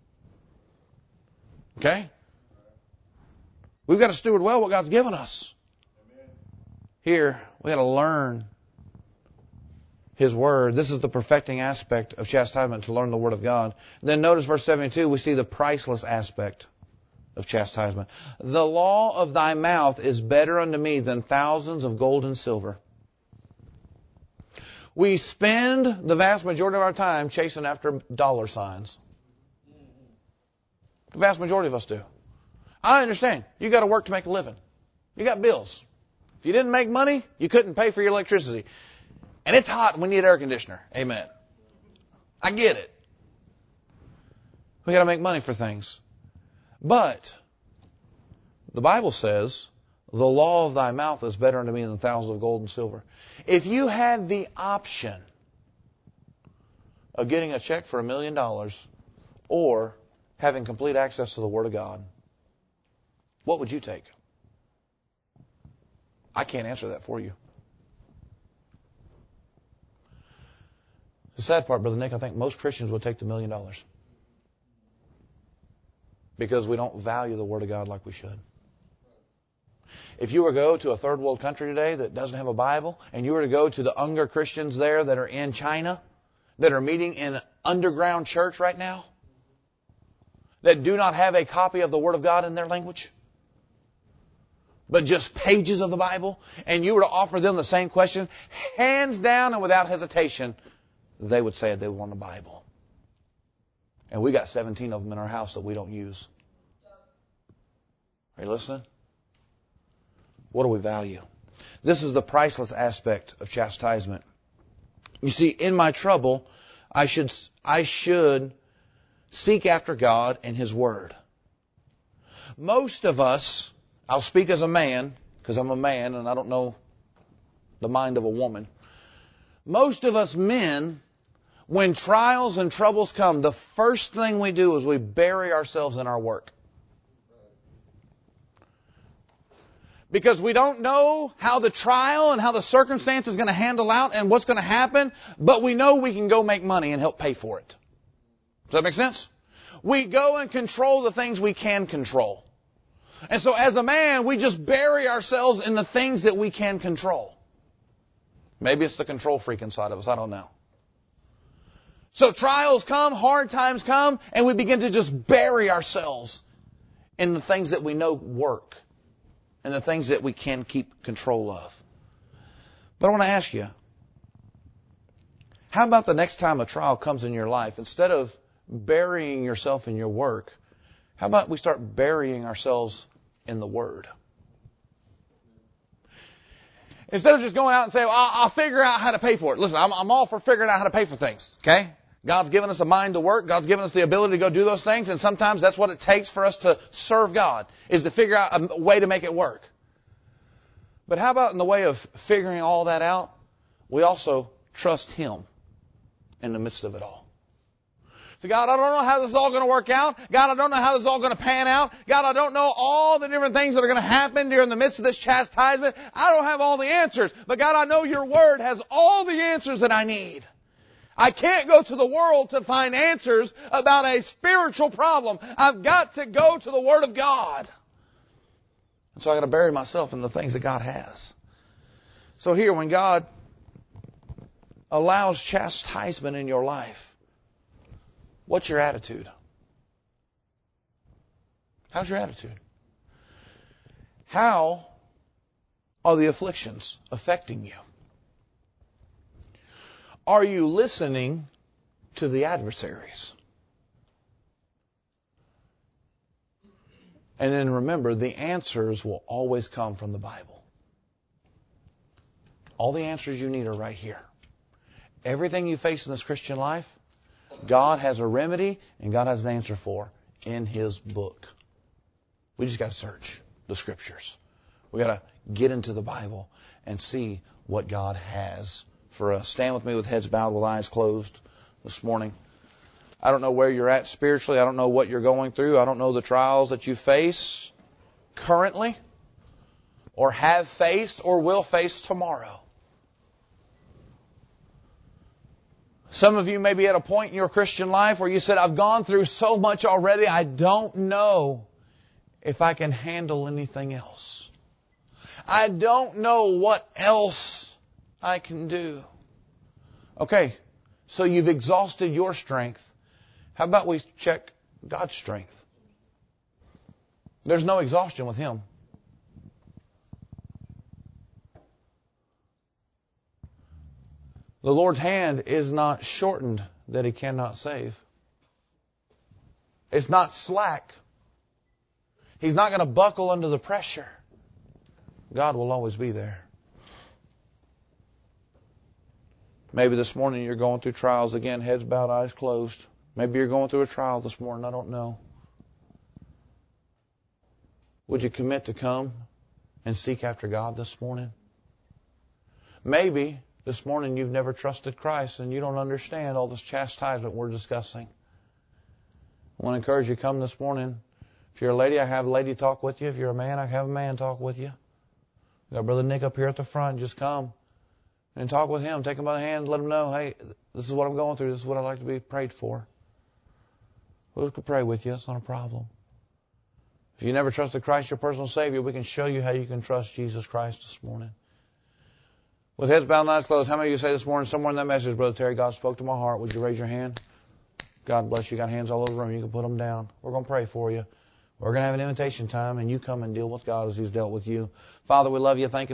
Okay? We've got to steward well what God's given us. Here, we got to learn His Word. This is the perfecting aspect of chastisement, to learn the Word of God. Then notice verse 72, we see the priceless aspect of chastisement. The law of thy mouth is better unto me than thousands of gold and silver. We spend the vast majority of our time chasing after dollar signs. The vast majority of us do. I understand. You got to work to make a living. You got bills. If you didn't make money, you couldn't pay for your electricity. And it's hot and we need air conditioner. Amen. I get it. We got to make money for things. But the Bible says, the law of thy mouth is better unto me than thousands of gold and silver. If you had the option of getting a check for $1 million or having complete access to the Word of God, what would you take? I can't answer that for you. The sad part, Brother Nick, I think most Christians would take the $1 million. Because we don't value the Word of God like we should. If you were to go to a third world country today that doesn't have a Bible, and you were to go to the Uyghur Christians there that are in China, that are meeting in an underground church right now, that do not have a copy of the Word of God in their language, but just pages of the Bible, and you were to offer them the same question, hands down and without hesitation, they would say they want a Bible. And we got 17 of them in our house that we don't use. Are you listening? What do we value? This is the priceless aspect of chastisement. You see, in my trouble, I should seek after God and His Word. Most of us, I'll speak as a man, because I'm a man and I don't know the mind of a woman. Most of us men, when trials and troubles come, the first thing we do is we bury ourselves in our work. Because we don't know how the trial and how the circumstance is going to handle out and what's going to happen, but we know we can go make money and help pay for it. Does that make sense? We go and control the things we can control. And so as a man, we just bury ourselves in the things that we can control. Maybe it's the control freak inside of us. I don't know. So trials come, hard times come, and we begin to just bury ourselves in the things that we know work and the things that we can keep control of. But I want to ask you, how about the next time a trial comes in your life, instead of burying yourself in your work, how about we start burying ourselves in the Word? Instead of just going out and saying, well, I'll figure out how to pay for it. Listen, I'm all for figuring out how to pay for things, okay? God's given us a mind to work. God's given us the ability to go do those things, and sometimes that's what it takes for us to serve God, is to figure out a way to make it work. But how about in the way of figuring all that out, we also trust Him in the midst of it all? So God, I don't know how this is all going to work out. God, I don't know how this is all going to pan out. God, I don't know all the different things that are going to happen during the midst of this chastisement. I don't have all the answers. But God, I know your Word has all the answers that I need. I can't go to the world to find answers about a spiritual problem. I've got to go to the Word of God. And so I've got to bury myself in the things that God has. So here, when God allows chastisement in your life, what's your attitude? How's your attitude? How are the afflictions affecting you? Are you listening to the adversaries? And then remember, the answers will always come from the Bible. All the answers you need are right here. Everything you face in this Christian life, God has a remedy and God has an answer for in His book. We just got to search the Scriptures. We got to get into the Bible and see what God has for us. Stand with me with heads bowed, with eyes closed this morning. I don't know where you're at spiritually. I don't know what you're going through. I don't know the trials that you face currently or have faced or will face tomorrow. Some of you may be at a point in your Christian life where you said, I've gone through so much already, I don't know if I can handle anything else. I don't know what else I can do. Okay, so you've exhausted your strength. How about we check God's strength? There's no exhaustion with Him. The Lord's hand is not shortened that He cannot save. It's not slack. He's not going to buckle under the pressure. God will always be there. Maybe this morning you're going through trials again, heads bowed, eyes closed. Maybe you're going through a trial this morning. I don't know. Would you commit to come and seek after God this morning? Maybe this morning you've never trusted Christ and you don't understand all this chastisement we're discussing. I want to encourage you to come this morning. If you're a lady, I have a lady talk with you. If you're a man, I have a man talk with you. We got Brother Nick up here at the front. Just come and talk with him. Take him by the hand. Let him know, hey, this is what I'm going through. This is what I'd like to be prayed for. We can pray with you. It's not a problem. If you never trusted Christ, your personal Savior, we can show you how you can trust Jesus Christ this morning. With heads bowed and eyes closed, how many of you say this morning, somewhere in that message, Brother Terry, God spoke to my heart? Would you raise your hand? God bless you. Got hands all over the room. You can put them down. We're going to pray for you. We're going to have an invitation time, and you come and deal with God as He's dealt with you. Father, we love you. Thank you.